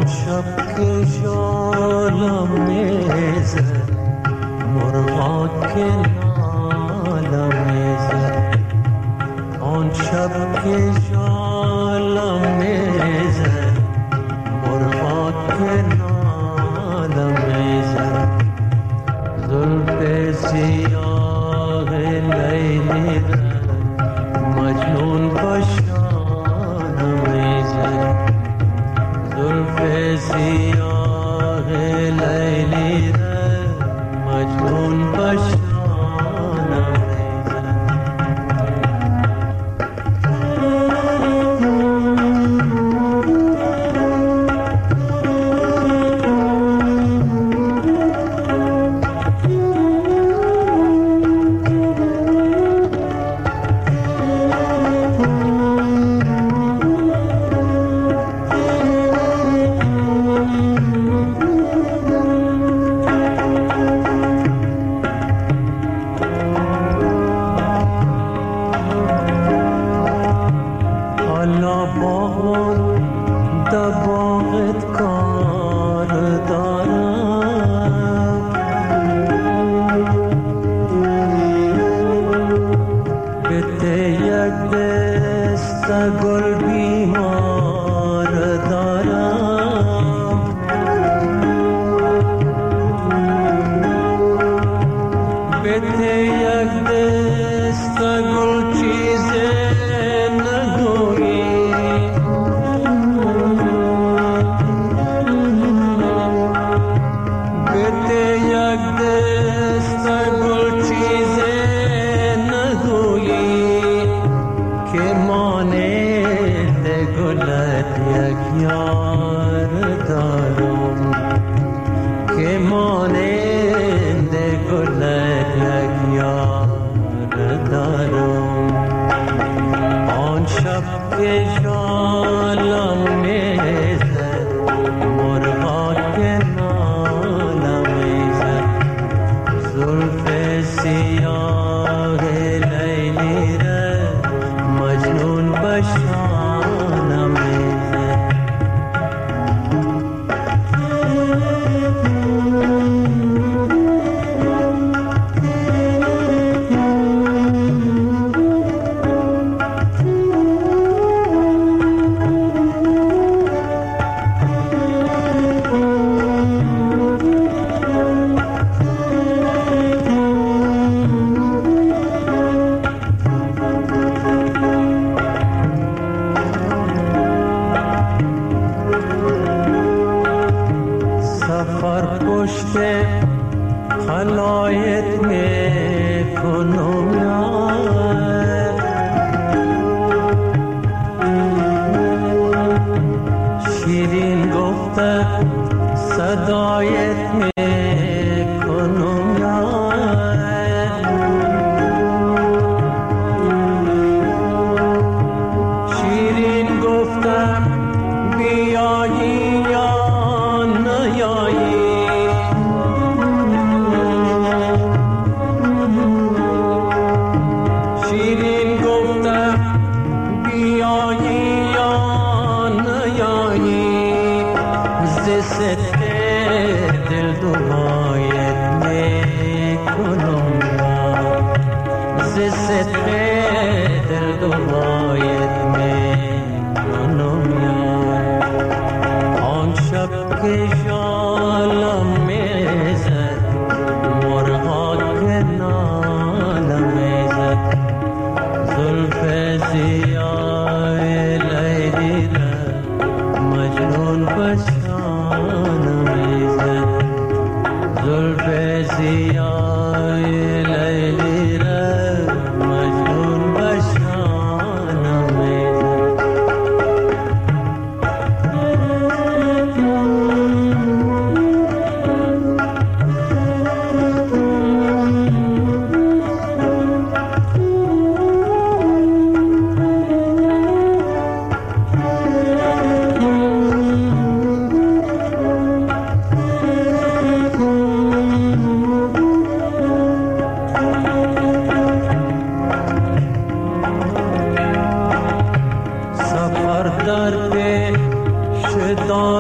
شب که جالم میزد مرغا که نالم میزد آن شب که جالم میزد مرغا که نالم میزد زلف سیاه لیلی مجنون باشانم میزد زلف سیاه لیلی مجنون باشانم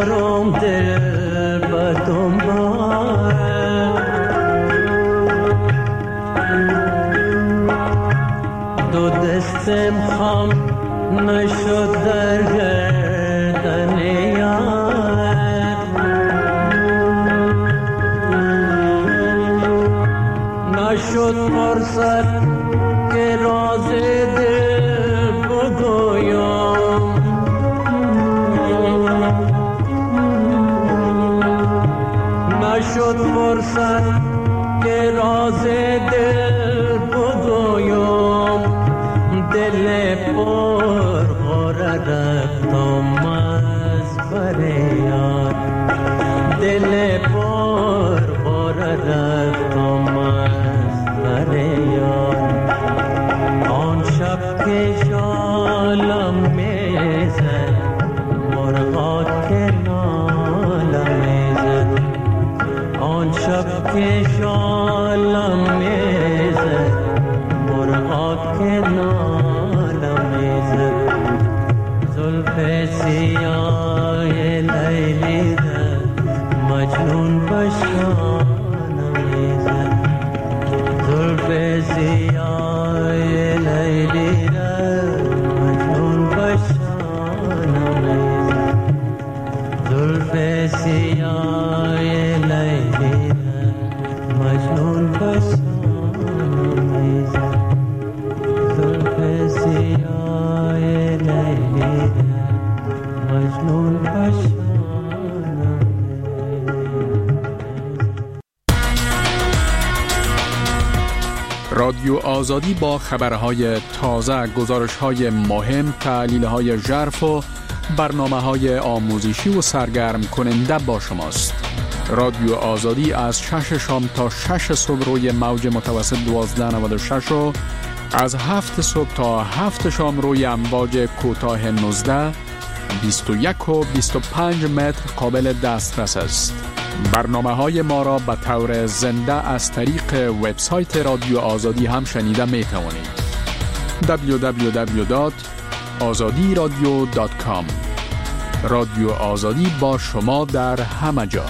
نرم دل به دنبال دو دستم خم نشد در گردن یار نشد فرصت که راز دل بگویم نشد فرصت که راز دل بگویم دل پر غره رفتم از بر یار دل پر غره رفتم از بر یار آن شب که شالم میزد مرغا که نالم میزد آن شب که شالم میزد مرغا که نالم میزد زلف سیاه لیلی ده مجنون بشانم میزد زلف سیاه لیلی ده مجنون بشانم میزد زلف سیاه لیلی ده مجنون بشانم میزد زلف سیاه لیلی ده مجنون بشانم رادیو آزادی با خبرهای تازه، گزارش‌های مهم، تحلیل‌های ژرف و برنامه‌های آموزشی و سرگرم کننده با شماست. رادیو آزادی از 6 شام تا 6 صبح روی موج متوسط 1296 و از 7 صبح تا 7 شام روی امواج کوتاه 19 21 و 25 متر قابل دسترس است. برنامه‌های ما را به طور زنده از طریق وبسایت رادیو آزادی هم شنیده می توانید. www.azadiradio.com رادیو آزادی با شما در همه جا.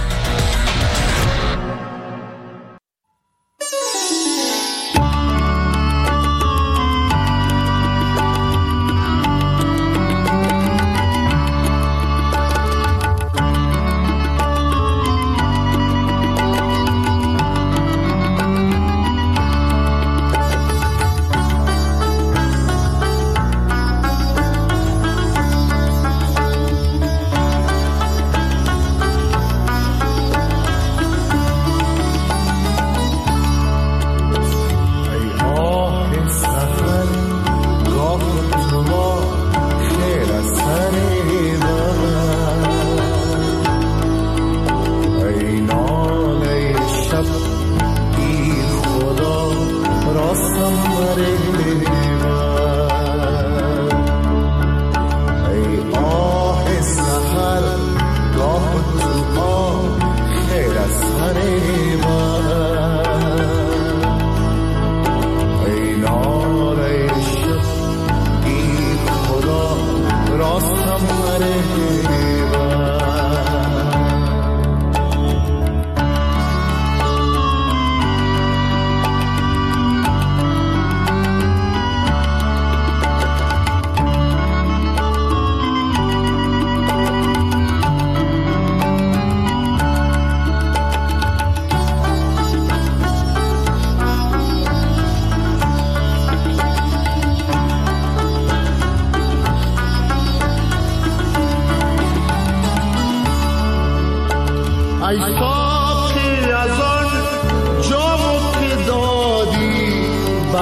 ای ساقی از آن جامو که دادی به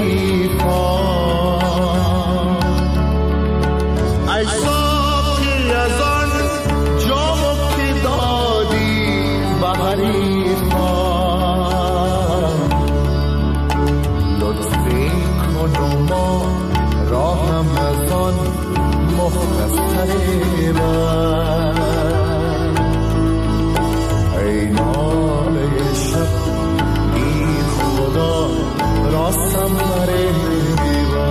حریفان ای ساقی از آن جامو که دادی به حریفان لطفی کن و ما راهم از آن مختصر من ای ناله شب این خدا راستم بره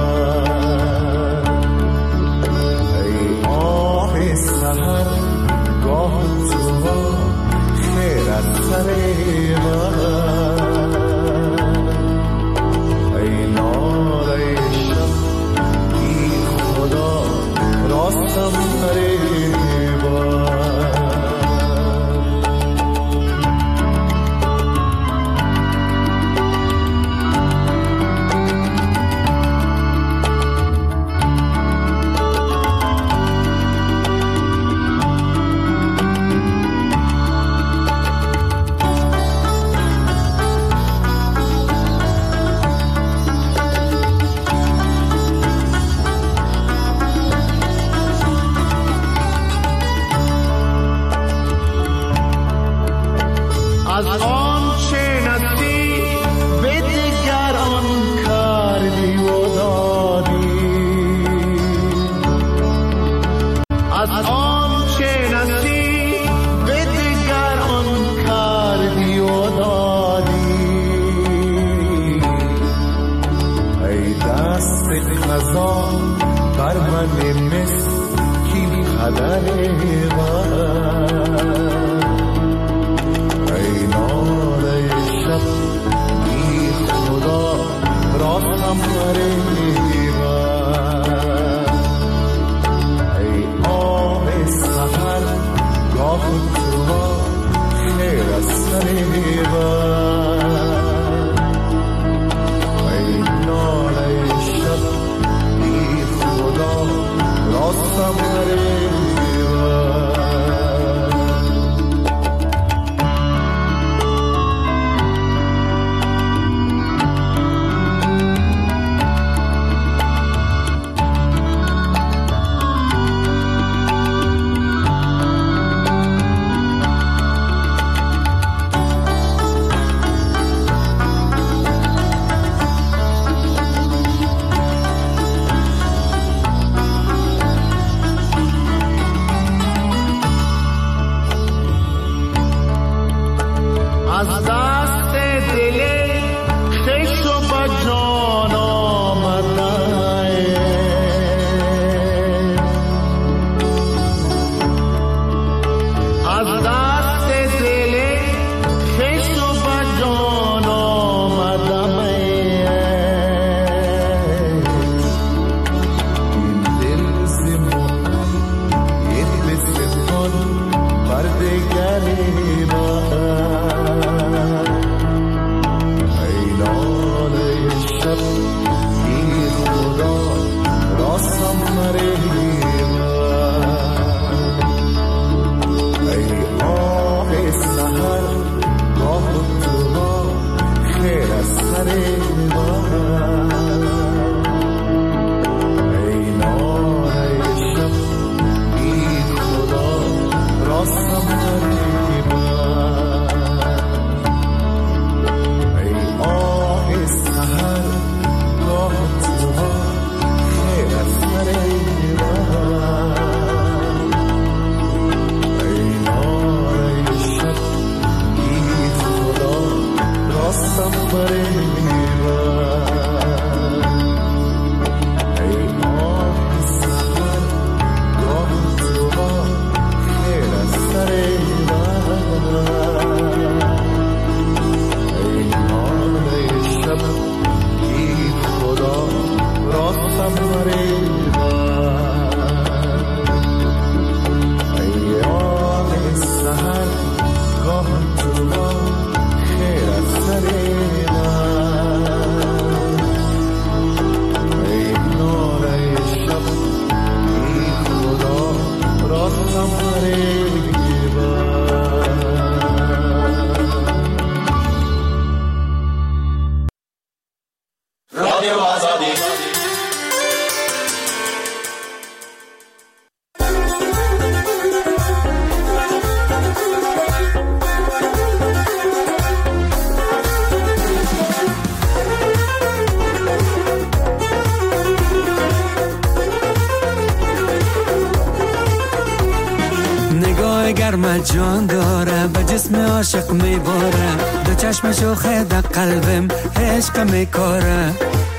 جان داره به جسم عاشق میباره دو چشم شوخه در قلبم عشق میکاره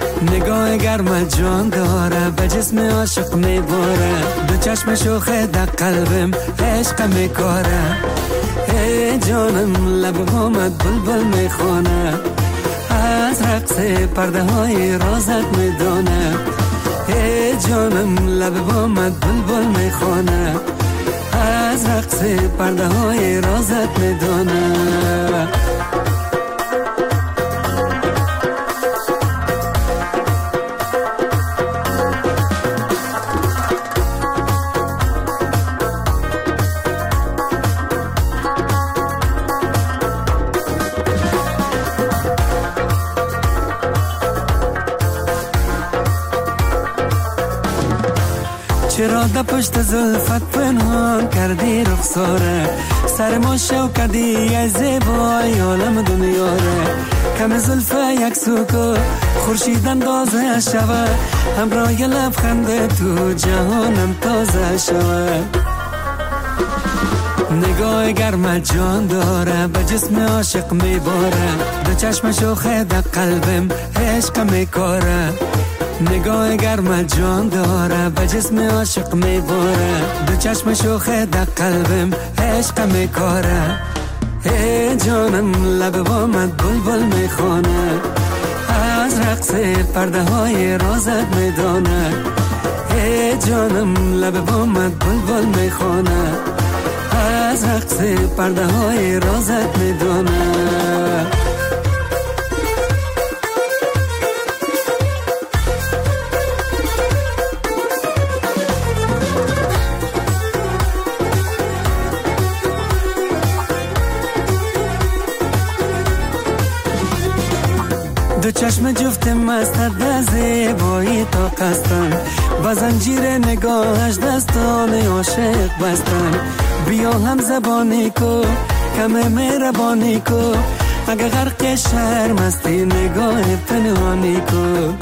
نگاه گرم جان داره به جسم عاشق میباره دو چشم شوخه در قلبم عشق میکاره ای جانم لب بامت بلبل میخونه از رقص پرده های رازت میدونه ای جانم لب بامت بلبل میخونه از رقص پرده های رازت میدونه چرا در پشت زلفت پنهان کردی رخساره سر ما شو کردی ای زیبای عالم دنیاره کم زلف یک سوکو خورشید اندازه شوه همراه لبخند تو جهانم تازه شوه نگاه گرم جان داره به جسم عاشق میباره دو چشم شوخه در قلبم عشق میکاره نگاه گرم جان داره به جسم عاشق میباره دو چشم شوخه در قلبم عشق میکاره ای جانم لب بامت بلبل میخونه از رقص پرده های رازت میدونه ای جانم لب بامت بلبل میخونه از رقص پرده های رازت میدونه. دو چشم جفت مستت در زیبایی تا قستن، با زنجیر نگاهش دستان عاشق بستن. بیا هم زبانی کو کم مهربانی کو، اگه غرق شرم هستی نگاه پنهانی کو.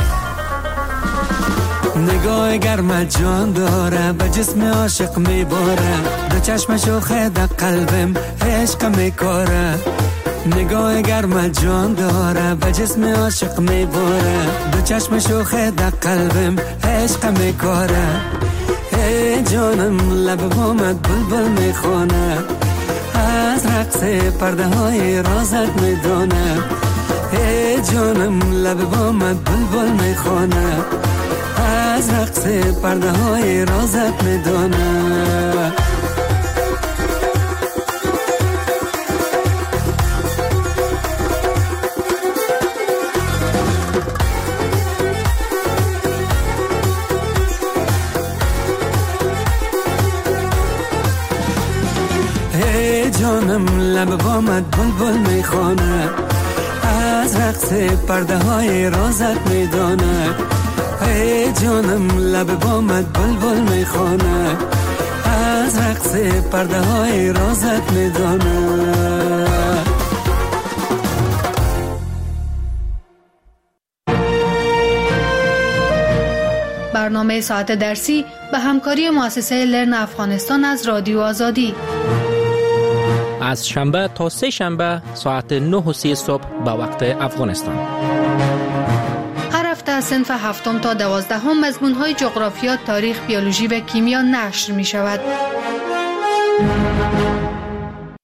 نگاه گرم جان داره به جسم عاشق میباره، دو چشم شوخه در قلبم عشق میکاره. نگاه گرم جان داره به جسم عاشق میباره، دو چشم شوخه در قلبم عشق میکاره. ای جانم لب بامت بلبل میخونه، از رقص پرده های رازت میدونه. ای جانم لب بامت بلبل میخونه، از رقص پرده های رازت میدونه. جانم لب بامت بلبل میخونه، از رقص پرده های رازت میدونه. ای جانم لب بامت بلبل میخونه، از رقص پرده های رازت میدونه. برنامه ساعت درسی به همکاری مؤسسه لرن افغانستان از رادیو آزادی، از شنبه تا سه شنبه ساعت 9:30 صبح به وقت افغانستان. هر هفته از صنف 7 تا 12 مضمون‌های جغرافیا، تاریخ، بیولوژی و کیمیا نشر می شود.